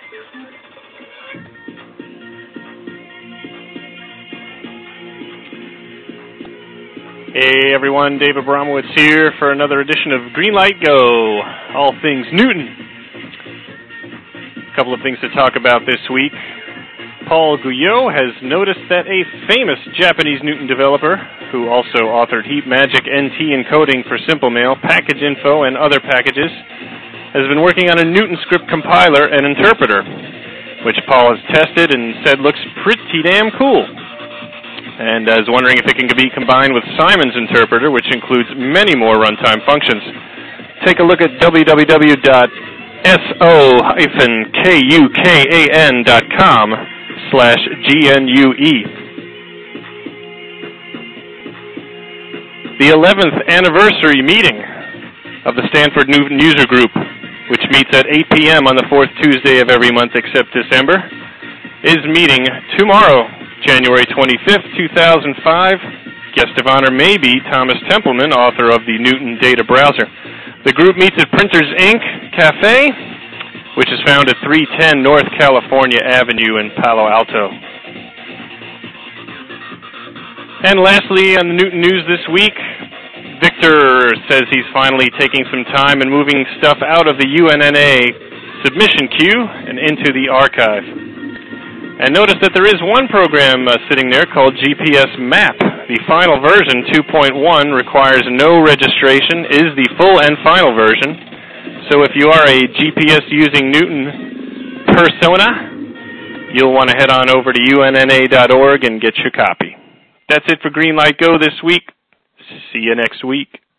Hey everyone, Dave Abramowitz here for another edition of Greenlight Go, all things Newton. A couple of things to talk about this week. Paul Guyot has noticed that a famous Japanese Newton developer, who also authored Heap Magic NT encoding for Simple Mail, Package Info, and other packages, has been working on a Newton script compiler and interpreter, which Paul has tested and said looks pretty damn cool. And is wondering if it can be combined with Simon's interpreter, which includes many more runtime functions. Take a look at www.so-kukan.com/GNUE. The 11th anniversary meeting of the Stanford Newton User Group, which meets at 8 p.m. on the fourth Tuesday of every month except December, is meeting tomorrow, January 25th, 2005. Guest of honor may be Thomas Templeman, author of the Newton Data Browser. The group meets at Printers Inc. Cafe, which is found at 310 North California Avenue in Palo Alto. And lastly, on the Newton news this week, Victor says he's finally taking some time and moving stuff out of the UNNA submission queue and into the archive. And notice that there is one program sitting there called GPS Map. The final version, 2.1, requires no registration, is the full and final version. So if you are a GPS-using Newton persona, you'll want to head on over to UNNA.org and get your copy. That's it for Greenlight Go this week. See you next week.